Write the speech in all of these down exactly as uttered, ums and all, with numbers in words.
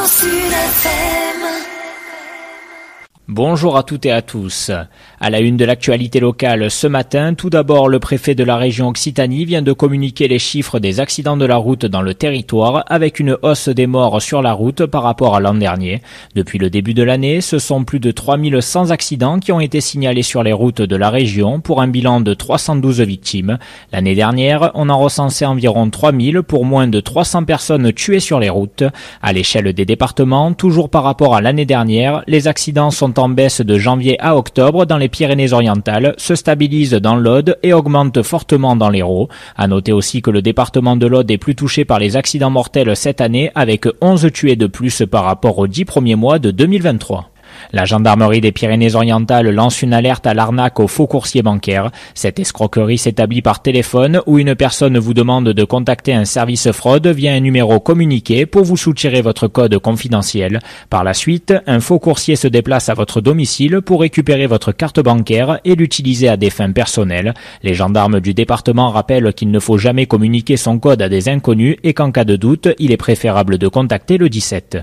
Sud F M. Bonjour à toutes et à tous. À la une de l'actualité locale ce matin, tout d'abord, le préfet de la région Occitanie vient de communiquer les chiffres des accidents de la route dans le territoire avec une hausse des morts sur la route par rapport à l'an dernier. Depuis le début de l'année, ce sont plus de trois mille cent accidents qui ont été signalés sur les routes de la région pour un bilan de trois cent douze victimes. L'année dernière, on en recensait environ trois mille pour moins de trois cents personnes tuées sur les routes. À l'échelle des départements, toujours par rapport à l'année dernière, les accidents sont en baisse de janvier à octobre dans les Pyrénées-Orientales, se stabilisent dans l'Aude et augmentent fortement dans l'Hérault. À noter aussi que le département de l'Aude est plus touché par les accidents mortels cette année avec onze tués de plus par rapport aux dix premiers mois de deux mille vingt-trois. La gendarmerie des Pyrénées-Orientales lance une alerte à l'arnaque aux faux coursiers bancaires. Cette escroquerie s'établit par téléphone où une personne vous demande de contacter un service fraude via un numéro communiqué pour vous soutirer votre code confidentiel. Par la suite, un faux coursier se déplace à votre domicile pour récupérer votre carte bancaire et l'utiliser à des fins personnelles. Les gendarmes du département rappellent qu'il ne faut jamais communiquer son code à des inconnus et qu'en cas de doute, il est préférable de contacter le dix-sept.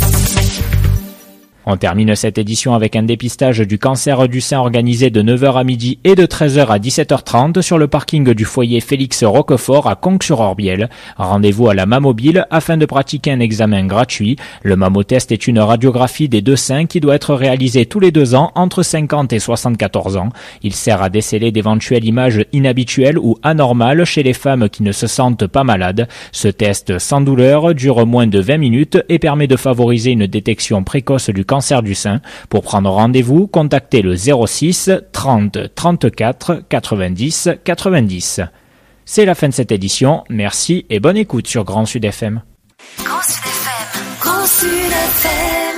On termine cette édition avec un dépistage du cancer du sein organisé de neuf heures à midi et de treize heures à dix-sept heures trente sur le parking du foyer Félix Roquefort à Conques-sur-Orbiel. Rendez-vous à la Mammobile afin de pratiquer un examen gratuit. Le mammotest est une radiographie des deux seins qui doit être réalisée tous les deux ans entre cinquante et soixante-quatorze ans. Il sert à déceler d'éventuelles images inhabituelles ou anormales chez les femmes qui ne se sentent pas malades. Ce test sans douleur dure moins de vingt minutes et permet de favoriser une détection précoce du cancer du sein. Pour prendre rendez-vous, contactez le zéro six trente trente-quatre quatre-vingt-dix quatre-vingt-dix. C'est la fin de cette édition. Merci et bonne écoute sur Grand Sud F M. Grand Sud F M. Grand Sud F M.